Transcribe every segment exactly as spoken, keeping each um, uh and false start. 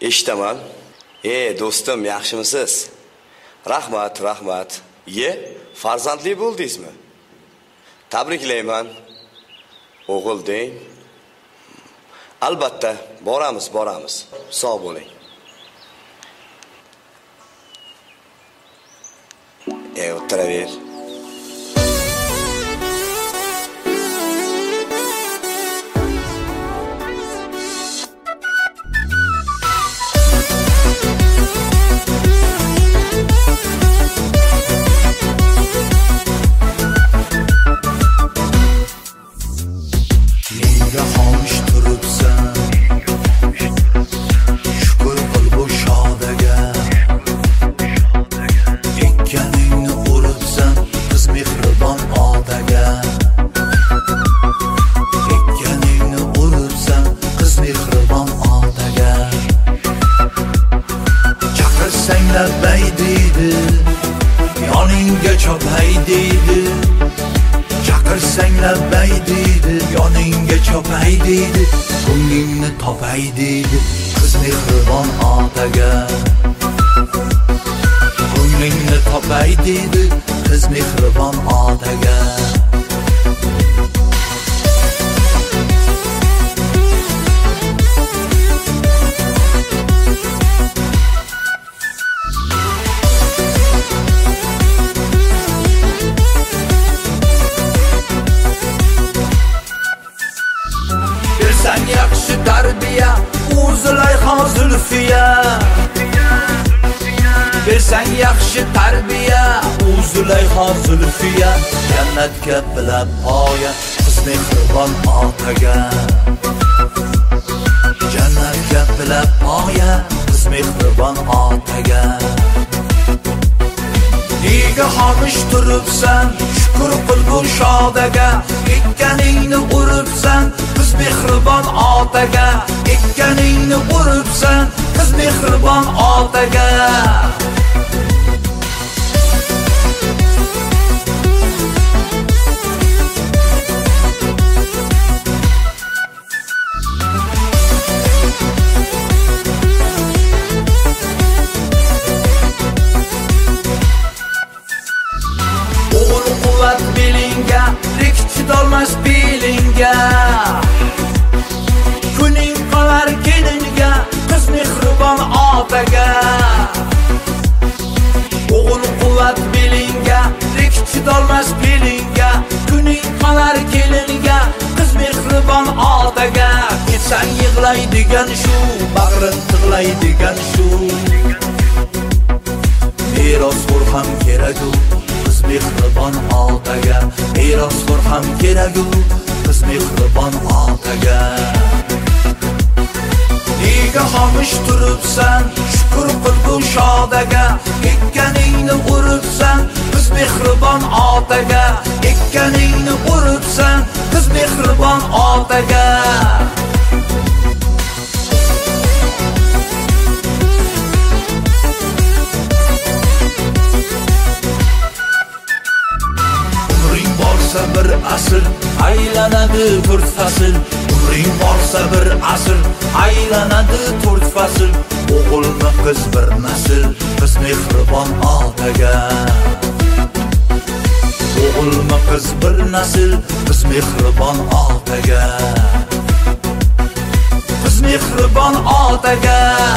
Eshitaman. Ey, do'stim, yaxshimisiz? Rahmat, rahmat. Ye, farzandli bo'ldingizmi? Tabriklayman. O'g'il deng. Albatta, boramiz, boramiz. Sog' bo'ling. Ey, o'tiraver. Yoningga chopay deydi, chaqirsang labbay deydi, yoningga chopay deydi, ko'nglingni topay deydi, qiz mehribon otaga. Ko'nglingni topay deydi, qiz mehribon otaga. Sen yaxshi tarbiya, o'zilay hozulfiya. Bersan yaxshi tarbiya, o'zilay hozulfiya. Jannatga bilab oya, qiz mehribon otaga. Jannatga bilab oya, qiz mehribon otaga. Nega xomish turibsan, shukr qil bu shodaga. Ekkaningni uribsan, qiz mehribon otaga. Ekkaningni uribsan, qiz mehribon otaga. Belinga, rikchidolmas belinga. Kuning qolar kelinga, qiz mehribon otaga. O'g'il quvvat belinga, rikchidolmas belinga. Kuning qolar kelinga, qiz mehribon otaga. Ketsang yig'laydigan shu, bag'rin tig'laydigan shu. Merosxo'r ham kerak-ku, qiz mehribon otaga. Merosxo'r ham kerak-ku, qiz mehribon otaga. Nega xomish turibsan, shukr qil bu shodaga. Ekkaningni uribsan, qiz mehribon otaga. Ekkaningni uribsan, qiz mehribon otaga. Bir asr aylanadi to'rt fasl. Umring borsa bir asr aylanadi to'rt fasl. O'g'ilmi qiz bir nasl, qiz mehribon otaga. O'g'ilmi qiz bir nasl, qiz mehribon otaga. Qiz mehribon otaga.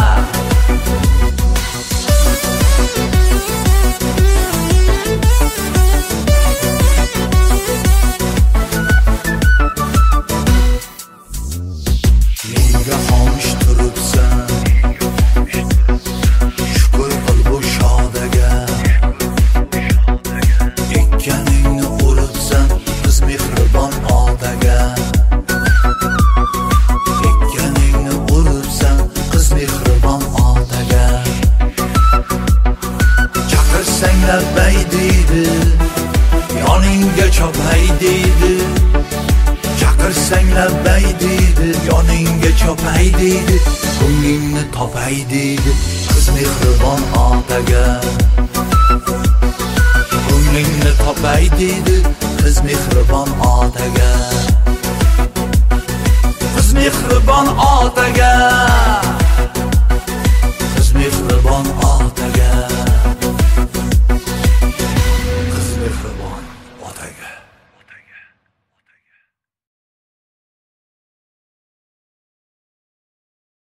Labbay deydi, yoningga chopay deydi. Chaqirsang labbay deydi, yoningga chopay deydi, ko'nglingni topay deydi, qiz mehribon otaga. Ko'nglingni topay deydi, qiz mehribon otaga. Qiz mehribon otaga.